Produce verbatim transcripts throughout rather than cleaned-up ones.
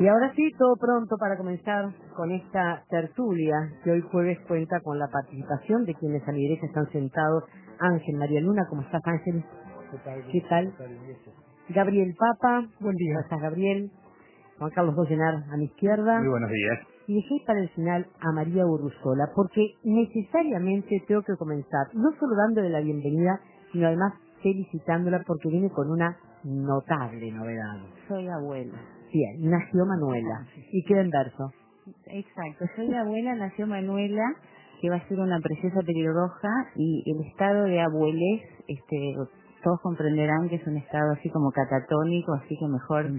Y ahora sí, todo pronto para comenzar con esta tertulia que hoy jueves cuenta con la participación de quienes a mi derecha están sentados. Ángel María Luna, ¿cómo estás, Ángel? ¿Qué tal? ¿Qué tal? Gabriel Papa, buen día. ¿Cómo estás, Gabriel? Juan Carlos Bollenar a mi izquierda. Muy buenos días. Y dejé para el final a María Urruzola, porque necesariamente tengo que comenzar, no solo dándole la bienvenida, sino además felicitándola porque viene con una notable novedad. Soy abuela. Bien, nació Manuela. Y queda en verso. Exacto, soy abuela, nació Manuela, que va a ser una preciosa pelirroja, y el estado de abuelez, este, todos comprenderán que es un estado así como catatónico, así que mejor...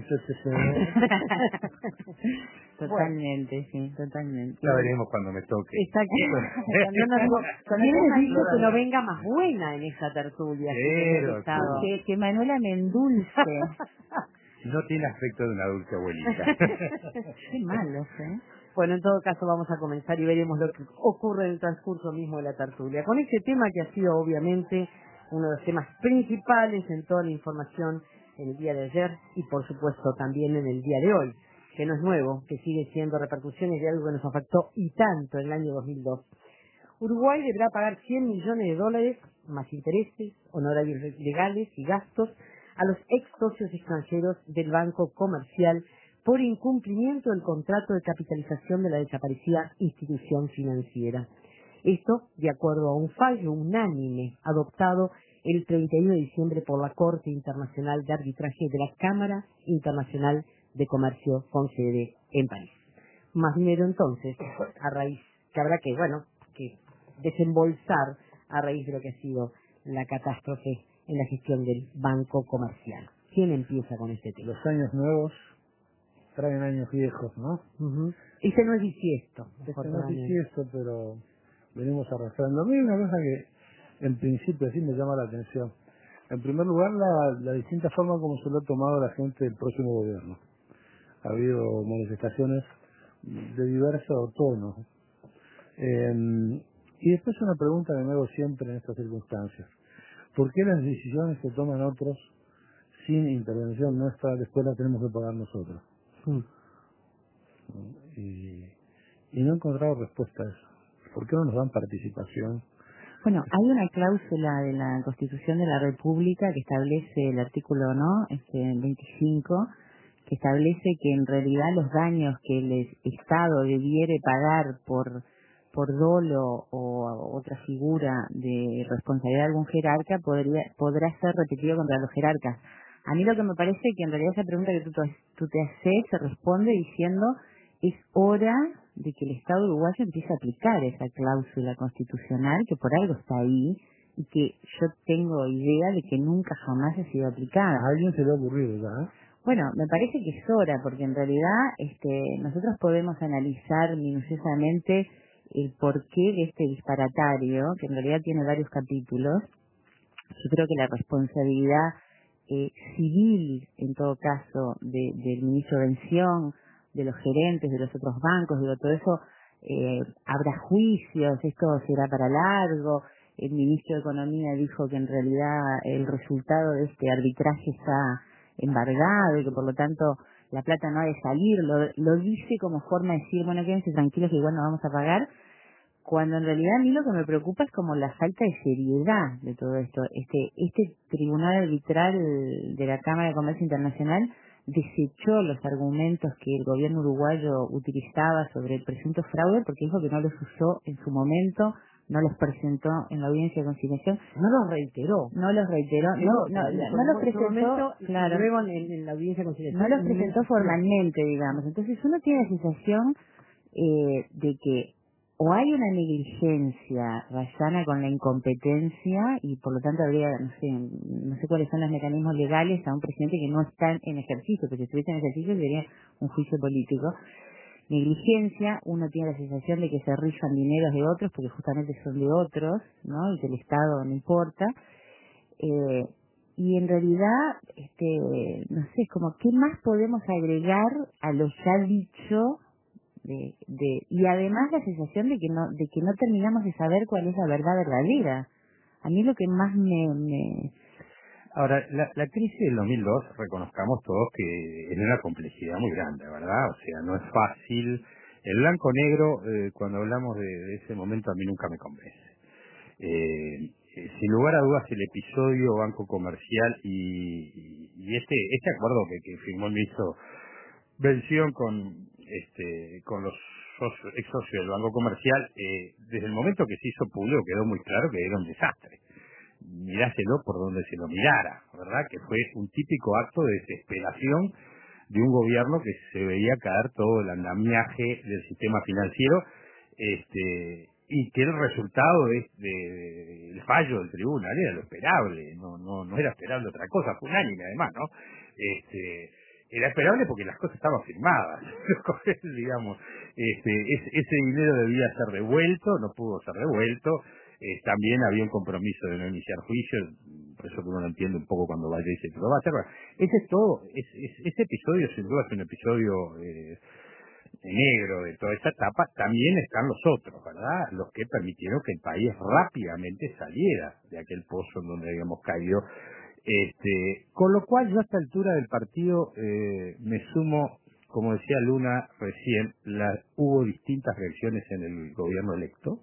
Totalmente, bueno. Sí, totalmente. Ya veremos cuando me toque. Exacto. Cuando nos, cuando nos dice que no venga más buena en esa tertulia. Pero, que, que Manuela me endulce. No tiene aspecto de una dulce abuelita. Qué malos, ¿eh? Bueno, en todo caso vamos a comenzar y veremos lo que ocurre en el transcurso mismo de la tertulia. Con este tema que ha sido obviamente uno de los temas principales en toda la información en el día de ayer y por supuesto también en el día de hoy, que no es nuevo, que sigue siendo repercusiones de algo que nos afectó y tanto en el año dos mil dos. Uruguay deberá pagar cien millones de dólares, más intereses, honorarios legales y gastos, a los ex socios extranjeros del Banco Comercial por incumplimiento del contrato de capitalización de la desaparecida institución financiera. Esto de acuerdo a un fallo unánime adoptado el treinta y uno de diciembre por la Corte Internacional de Arbitraje de la Cámara Internacional de Comercio con sede en París. Más dinero entonces, a raíz, que habrá que, bueno, que desembolsar a raíz de lo que ha sido la catástrofe en la gestión del Banco Comercial. ¿Quién empieza con este tema? Los años nuevos traen años viejos, ¿no? Uh-huh. Este no es bisiesto. Este no es bisiesto, pero venimos arrastrando. A mí hay una cosa que en principio sí me llama la atención. En primer lugar, la, la distinta forma como se lo ha tomado la gente del próximo gobierno. Ha habido manifestaciones de diverso tono. Eh, y después una pregunta que me hago siempre en estas circunstancias. ¿Por qué las decisiones que toman otros sin intervención nuestra después las tenemos que pagar nosotros? Hmm. Y, y no he encontrado respuesta a eso. ¿Por qué no nos dan participación? Bueno, hay una cláusula de la Constitución de la República que establece el artículo, ¿no? Este veinticinco, que establece que en realidad los daños que el Estado debiere pagar por por dolo o otra figura de responsabilidad de algún jerarca podría, podrá ser repetido contra los jerarcas. A mí lo que me parece que en realidad esa pregunta que tú, tú te haces se responde diciendo es hora de que el Estado uruguayo empiece a aplicar esa cláusula constitucional que por algo está ahí y que yo tengo idea de que nunca jamás ha sido aplicada. A alguien se le ha ocurrido ya, ¿eh? Bueno, me parece que es hora, porque en realidad este, nosotros podemos analizar minuciosamente el porqué de este disparatario, que en realidad tiene varios capítulos. Yo creo que la responsabilidad eh, civil, en todo caso, de, del ministro de Bención, de los gerentes, de los otros bancos, digo, todo eso, eh, habrá juicios, esto será para largo. El ministro de Economía dijo que en realidad el resultado de este arbitraje está embargado y que por lo tanto la plata no ha de salir, lo, lo dice como forma de decir, bueno, quédense tranquilos que igual no vamos a pagar, cuando en realidad a mí lo que me preocupa es como la falta de seriedad de todo esto. Este, este tribunal arbitral de la Cámara de Comercio Internacional desechó los argumentos que el gobierno uruguayo utilizaba sobre el presunto fraude porque dijo que no los usó en su momento, no los presentó en la audiencia de conciliación. No los reiteró. No los reiteró, no, no, no, no los presentó, claro, luego en, en la audiencia de conciliación. No los presentó formalmente, digamos. Entonces uno tiene la sensación eh, de que o hay una negligencia rayana con la incompetencia y por lo tanto habría, no sé, no sé cuáles son los mecanismos legales a un presidente que no está en ejercicio, porque si estuviese en ejercicio sería un juicio político. Negligencia, uno tiene la sensación de que se rifan dineros de otros porque justamente son de otros, ¿no? Y que el Estado no importa. Eh, y en realidad, este, no sé, como qué más podemos agregar a lo ya dicho. De, de, y además la sensación de que no de que no terminamos de saber cuál es la verdad verdadera. A mí lo que más me, me Ahora, la, la crisis del dos mil dos, reconozcamos todos que es de una complejidad muy grande, ¿verdad? O sea, no es fácil. El blanco-negro, eh, cuando hablamos de, de ese momento, a mí nunca me convence. Eh, eh, sin lugar a dudas, el episodio Banco Comercial y, y este este acuerdo que, que firmó el ministro Bención con este con los socios, ex socios del Banco Comercial, eh, desde el momento que se hizo público quedó muy claro que era un desastre. Miráselo por donde se lo mirara, ¿verdad? Que fue un típico acto de desesperación de un gobierno que se veía caer todo el andamiaje del sistema financiero, este y que el resultado de, de, de, del fallo del tribunal era lo esperable, no no no era esperable otra cosa, fue unánime además, ¿no? Este era esperable porque las cosas estaban firmadas, digamos, este ese, ese dinero debía ser devuelto, no pudo ser devuelto. Eh, también había un compromiso de no iniciar juicios, por eso que uno lo entiende un poco cuando vaya y dice que lo va a hacer. Bueno, ese es todo, es, es, ese episodio sin duda es un episodio eh, negro de toda esta etapa. También están los otros, ¿verdad? Los que permitieron que el país rápidamente saliera de aquel pozo en donde habíamos caído. Este, con lo cual yo a esta altura del partido eh, me sumo, como decía Luna recién, la, hubo distintas reacciones en el gobierno electo.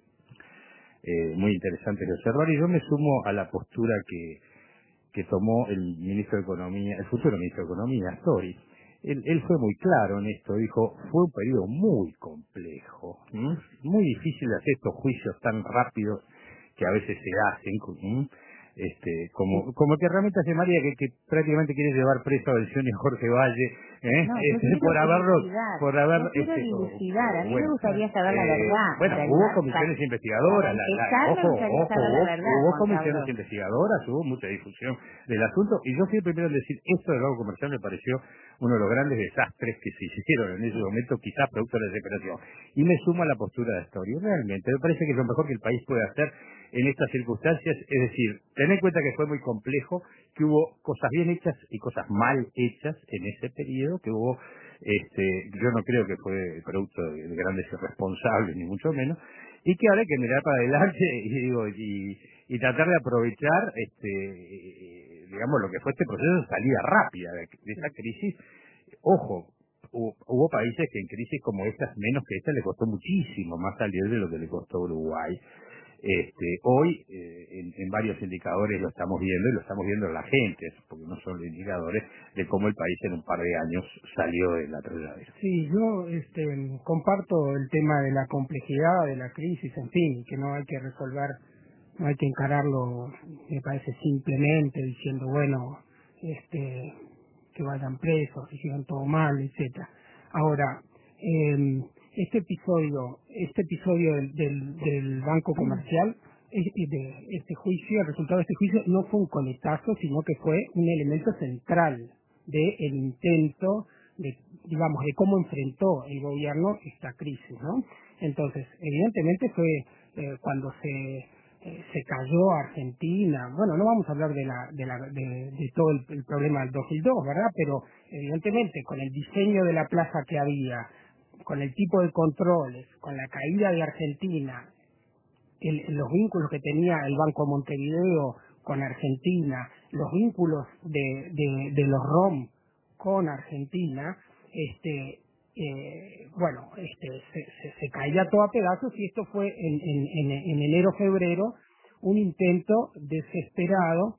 Eh, muy interesante de observar, y yo me sumo a la postura que, que tomó el ministro de Economía, el futuro ministro de Economía, Astori. Él, él fue muy claro en esto, dijo, fue un periodo muy complejo, ¿m? Muy difícil de hacer estos juicios tan rápidos que a veces se hacen, ¿m? este como como que realmente hace María que, que prácticamente quiere llevar preso a Bención y a Jorge Valle, ¿eh? No, este, por haberlos por haber no quiero este, dilucidar, a mí bueno, me gustaría saber eh, la verdad. bueno, para, hubo para, comisiones para, investigadoras, para la, la, empezar, ojo, me gustaría ojo, saber hubo, la verdad, hubo Juan comisiones Carlos. investigadoras, hubo mucha difusión del asunto, y yo fui el primero en decir, esto del Banco Comercial me pareció uno de los grandes desastres que se hicieron en ese momento, quizás producto de la desesperación. Y me sumo a la postura de Astori. Realmente, me parece que es lo mejor que el país puede hacer en estas circunstancias, es decir, tener en cuenta que fue muy complejo, que hubo cosas bien hechas y cosas mal hechas en ese periodo, que hubo, este, yo no creo que fue producto de, de grandes irresponsables, ni mucho menos, y que ahora hay que mirar para adelante y digo y, y tratar de aprovechar este digamos lo que fue este proceso de salida rápida de, de esta crisis. Ojo, hubo, hubo países que en crisis como estas, menos que esta, le costó muchísimo más salir de lo que le costó a Uruguay. Este, hoy eh, en, en varios indicadores lo estamos viendo, y lo estamos viendo en la gente, porque no son los indicadores de cómo el país en un par de años salió de la atolladera. Sí, yo este, comparto el tema de la complejidad de la crisis, en fin, que no hay que resolver, no hay que encararlo, me parece, simplemente diciendo, bueno, este, que vayan presos, hicieron todo mal, etcétera. Ahora, eh, este episodio, este episodio del, del, del Banco Comercial, es- de este juicio, el resultado de este juicio no fue un coletazo, sino que fue un elemento central del intento de, digamos, de cómo enfrentó el gobierno esta crisis, ¿no? Entonces, evidentemente fue eh, cuando se eh, se cayó Argentina. Bueno, no vamos a hablar de la de la de, de todo el, el problema del dos mil dos, ¿verdad? Pero evidentemente con el diseño de la plaza que había, con el tipo de controles, con la caída de Argentina, el, los vínculos que tenía el Banco Montevideo con Argentina, los vínculos de, de, de los R O M con Argentina, este, eh, bueno, este, se, se, se caía todo a pedazos, y esto fue en, en, en, en enero-febrero un intento desesperado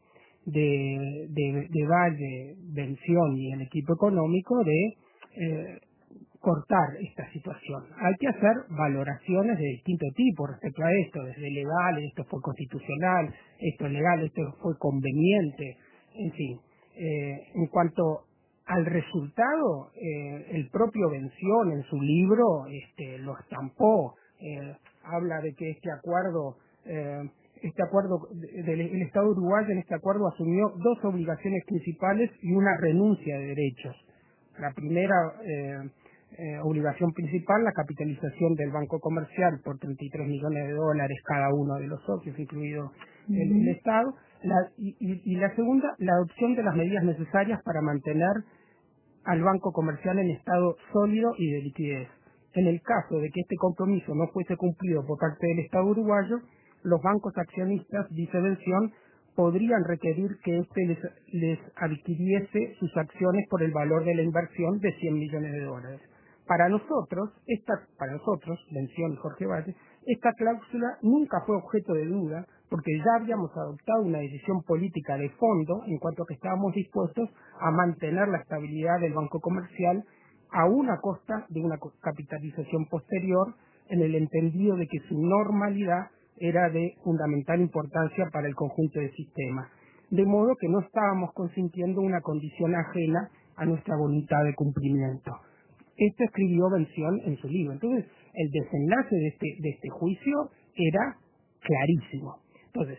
de, de, de Valle, Bención y el equipo económico de eh, cortar esta situación. Hay que hacer valoraciones de distinto tipo respecto a esto, desde legal, esto fue constitucional, esto es legal, esto fue conveniente, en fin. Eh, en cuanto al resultado, eh, el propio Bención en su libro este, lo estampó, eh, habla de que este acuerdo, eh, este acuerdo del el Estado uruguayo en este acuerdo asumió dos obligaciones principales y una renuncia de derechos. La primera eh, eh, obligación principal, la capitalización del Banco Comercial por treinta y tres millones de dólares cada uno de los socios, incluido el, el Estado, la, y, y, y la segunda, la adopción de las medidas necesarias para mantener al Banco Comercial en estado sólido y de liquidez. En el caso de que este compromiso no fuese cumplido por parte del Estado uruguayo, los bancos accionistas, dice Bención, podrían requerir que éste les, les adquiriese sus acciones por el valor de la inversión de cien millones de dólares. Para nosotros, esta, para nosotros, menciona Jorge Valle, esta cláusula nunca fue objeto de duda, porque ya habíamos adoptado una decisión política de fondo en cuanto a que estábamos dispuestos a mantener la estabilidad del Banco Comercial aún a costa de una capitalización posterior, en el entendido de que su normalidad era de fundamental importancia para el conjunto del sistema, de modo que no estábamos consintiendo una condición ajena a nuestra voluntad de cumplimiento. Esto escribió Bención en su libro. Entonces, el desenlace de este, de este juicio era clarísimo. Entonces,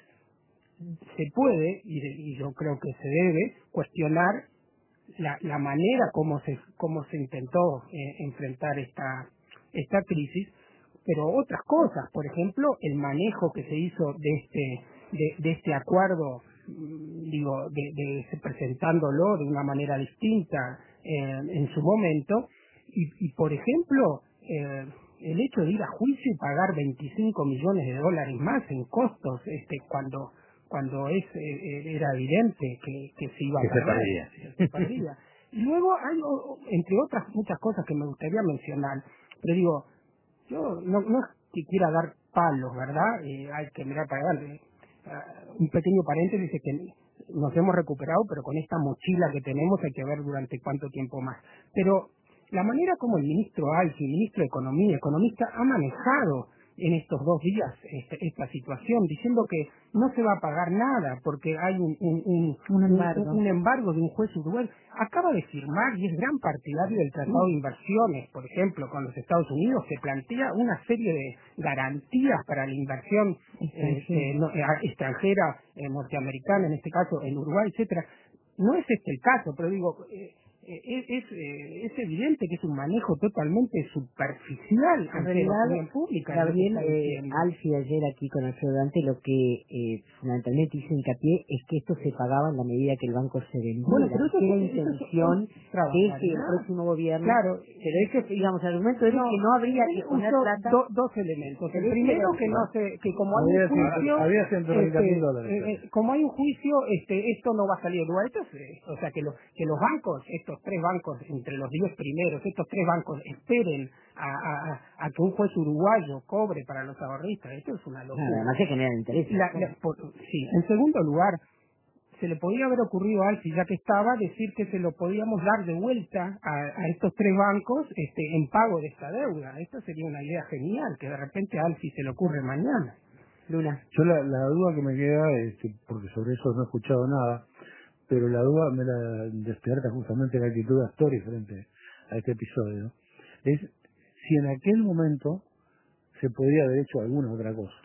se puede, y, de, y yo creo que se debe, cuestionar la, la manera como se, como se intentó eh, enfrentar esta, esta crisis, pero otras cosas, por ejemplo, el manejo que se hizo de este, de, de este acuerdo, digo, de, de presentándolo de una manera distinta eh, en su momento, y, y por ejemplo, eh, el hecho de ir a juicio y pagar veinticinco millones de dólares más en costos, este, cuando cuando es eh, era evidente que, que se iba a pagar, se perdía. Y luego hay, entre otras muchas cosas que me gustaría mencionar, pero digo, yo no, no es que quiera dar palos, ¿verdad? Eh, hay que mirar para adelante. Uh, un pequeño paréntesis es que nos hemos recuperado, pero con esta mochila que tenemos hay que ver durante cuánto tiempo más. Pero la manera como el ministro Alfi, ministro de Economía, economista, ha manejado en estos dos días este, esta situación, diciendo que no se va a pagar nada porque hay un, un, un, un, embargo. un, un embargo de un juez uruguayo. Acaba de firmar y es gran partidario del Tratado de Inversiones, por ejemplo, con los Estados Unidos, que plantea una serie de garantías para la inversión eh, eh, no, eh, extranjera, eh, norteamericana, en este caso en Uruguay, etcétera. No es este el caso, pero digo... Eh, Es, es, eh, es evidente que es un manejo totalmente superficial en realidad, la opinión pública. Gabriel, eh, Alfi ayer aquí con Alfredo Dante lo que eh, fundamentalmente hizo hincapié es que esto se pagaba en la medida que el banco se vendía. Bueno, pero eso, que la eso, intención eso, es que el próximo gobierno, claro, pero ese, digamos, el argumento es no, que no habría que poner plata. Do, dos elementos. El primero, que no se, que como hay un juicio, había ciento treinta mil dólares. Eh, eh, como hay un juicio, este, esto no va a salir de Uruguay. Esto es, eh, o sea, que, lo, que los bancos, estos tres bancos, entre los diez primeros, estos tres bancos esperen a, a, a que un juez uruguayo cobre para los ahorristas. Esto es una locura. No, además se genera interés. La, la, por, sí. En segundo lugar, se le podría haber ocurrido a Alfi, ya que estaba, decir que se lo podíamos dar de vuelta a, a estos tres bancos este, en pago de esta deuda. Esto sería una idea genial, que de repente a Alfi se le ocurre mañana. Luna. Yo la, la duda que me queda, este, porque sobre eso no he escuchado nada, pero la duda me la despierta justamente la actitud de Astori frente a este episodio, es si en aquel momento se podía haber hecho alguna otra cosa.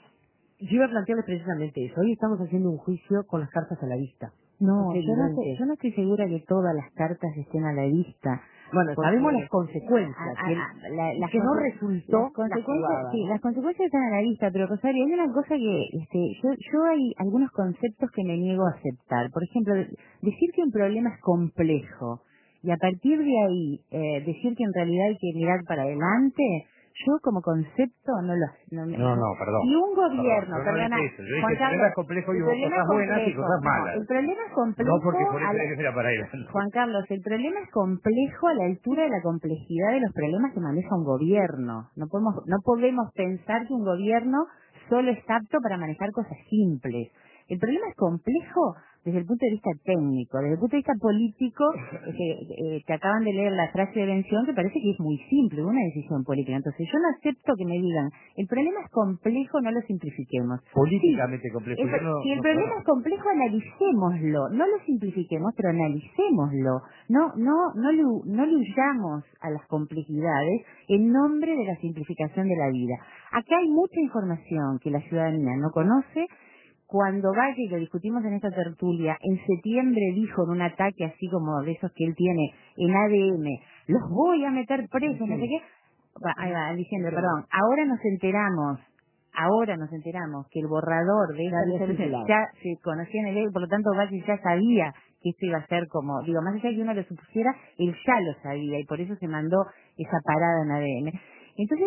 Yo iba a plantearles precisamente eso. Hoy estamos haciendo un juicio con las cartas a la vista. No, yo no, sé, yo no estoy segura que todas las cartas estén a la vista. Bueno, porque sabemos las consecuencias, a, que, a, la, las que no conse resultó las consecuencias, la sí, las consecuencias están a la vista, pero Rosario, hay una cosa que este, yo, yo hay algunos conceptos que me niego a aceptar. Por ejemplo, decir que un problema es complejo y a partir de ahí eh, decir que en realidad hay que mirar para adelante, yo como concepto no lo... No, me, no, no, perdón. Si un gobierno, perdón, perdona, no eso. Yo dije, Juan el Carlos, problema es complejo y el hubo problema cosas buenas complejo, y cosas malas. No, el problema es complejo... No porque por eso la, hay que mirar para adelante. Juan Carlos, el problema es complejo a la altura de la complejidad de los problemas que maneja un gobierno. No podemos, no podemos pensar que un gobierno solo es apto para manejar cosas simples. El problema es complejo desde el punto de vista técnico, desde el punto de vista político, eh, que, eh, que acaban de leer la frase de Bención, que parece que es muy simple, una decisión política. Entonces yo no acepto que me digan, el problema es complejo, no lo simplifiquemos. Políticamente Sí, complejo. el, Yo no, si el no, problema no. es complejo, analicémoslo, no lo simplifiquemos, pero analicémoslo. No, no, no le, no le huyamos a las complejidades en nombre de la simplificación de la vida. Acá hay mucha información que la ciudadanía no conoce. Cuando Valle, y lo discutimos en esta tertulia, en septiembre dijo en un ataque así como de esos que él tiene en A D M, los voy a meter presos, no sé qué, va, ahí va, diciendo, perdón, ahora nos enteramos, ahora nos enteramos que el borrador de esa resolución ya se conocía en el ley, por lo tanto Valle ya sabía que esto iba a ser como, digo, más allá de que uno lo supusiera, él ya lo sabía y por eso se mandó esa parada en A D M. Entonces,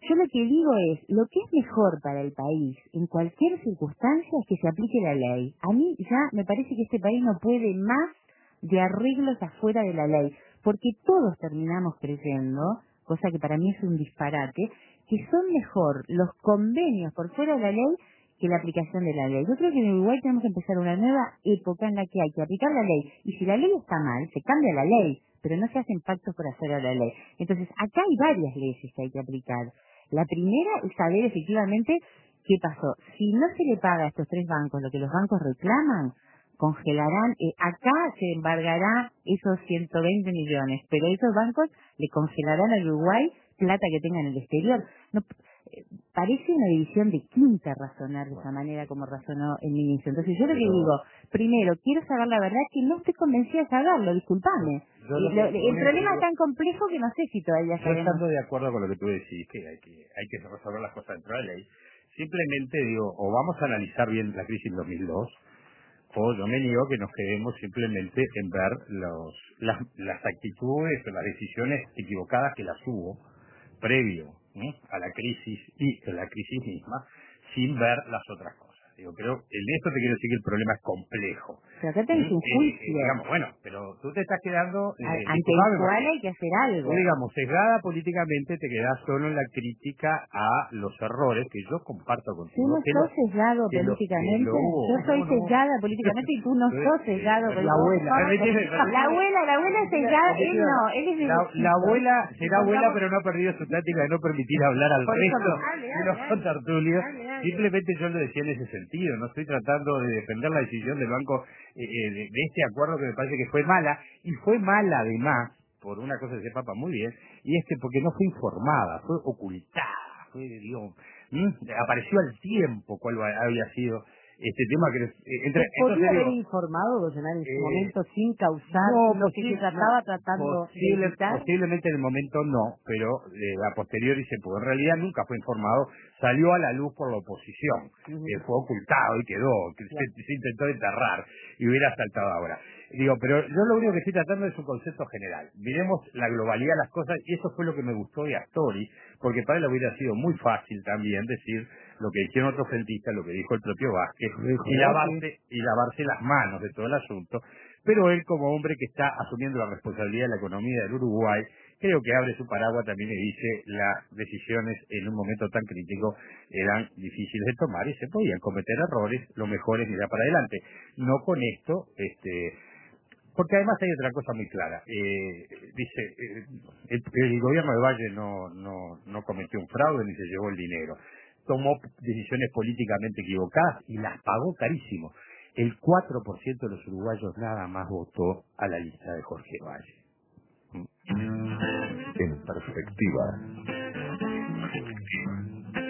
Yo lo que digo es, lo que es mejor para el país, en cualquier circunstancia, es que se aplique la ley. A mí ya me parece que este país no puede más de arreglos afuera de la ley, porque todos terminamos creyendo, cosa que para mí es un disparate, que son mejor los convenios por fuera de la ley que la aplicación de la ley. Yo creo que en Uruguay tenemos que empezar una nueva época en la que hay que aplicar la ley, y si la ley está mal, se cambia la ley, pero no se hacen pactos por hacer a la ley. Entonces, acá hay varias leyes que hay que aplicar. La primera es saber efectivamente qué pasó. Si no se le paga a estos tres bancos lo que los bancos reclaman, congelarán, eh, acá se embargará esos ciento veinte millones, pero esos bancos le congelarán al Uruguay plata que tengan en el exterior. No, eh, parece una división de quinta razonar de esa manera como razonó el ministro. Entonces yo lo que digo, primero, quiero saber la verdad, que no estoy convencida de saberlo, disculpame. Yo Y lo lo- que- el problema yo- es tan complejo que no sé si todavía Yo sabemos. estando de acuerdo con lo que tú decís, que hay que hay que resolver las cosas dentro de la ley, simplemente digo, o vamos a analizar bien la crisis dos mil dos, o yo me niego que nos quedemos simplemente en ver los, las, las actitudes o las decisiones equivocadas que las hubo previo, ¿eh?, a la crisis y en la crisis misma, sin ver las otras cosas. Digo, pero en esto te quiero decir que el problema es complejo. Pero acá tenés ¿Mm? un Eh, juicio eh, digamos, bueno, pero tú te estás quedando... a- Eh, ante el disculpame, cual porque hay que hacer algo. tú, digamos, sesgada políticamente, te quedás solo en la crítica a los errores, que yo comparto Tú contigo. no que sos lo- sesgado que lo- que políticamente. lo hubo. Yo soy No, no. sesgada políticamente y tú no Tú- sos eh, sesgado la políticamente. abuela. Permitime, La permitime. abuela, la abuela es sesgada. Él no, él es de La, Luchito. la abuela será abuela, Pongamos- pero no ha perdido su táctica de no permitir hablar al Por eso, resto hable, de hable, los hable. contertulios. Hable, hable. Simplemente yo lo decía en ese sentido. No estoy tratando de defender la decisión del banco eh, eh, de, de este acuerdo, que me parece que fue mala. Y fue mala, además, por una cosa que se papa muy bien, y es que porque no fue informada, fue ocultada, fue, digo, ¿m? apareció al tiempo cuál va- había sido este tema que eh, entre, ¿Se podía entonces haber digo, informado, Bolsonaro, en su eh, momento sin causar no, lo que se posible- trataba no, tratando posible- de evitar? posiblemente en el momento no, pero eh, a posteriori se pudo. En realidad nunca fue informado, salió a la luz por la oposición, Ujú. eh, fue ocultado y quedó, que Claro. se, se intentó enterrar y hubiera saltado ahora. Digo, pero yo lo único que estoy tratando es un concepto general. Miremos la globalidad de las cosas, y eso fue lo que me gustó de Astori, porque para él hubiera sido muy fácil también decir lo que hicieron otros frentistas, lo que dijo el propio Vázquez, y lavarse, y lavarse las manos de todo el asunto. Pero él, como hombre que está asumiendo la responsabilidad de la economía del Uruguay, creo que abre su paraguas también y dice las decisiones en un momento tan crítico eran difíciles de tomar y se podían cometer errores, lo mejor es mirar para adelante. No con esto, este porque además hay otra cosa muy clara. Eh, dice, eh, el, el gobierno de Valle no, no, no cometió un fraude ni se llevó el dinero. Tomó decisiones políticamente equivocadas y las pagó carísimo. El cuatro por ciento de los uruguayos nada más votó a la lista de Jorge Valle. En perspectiva.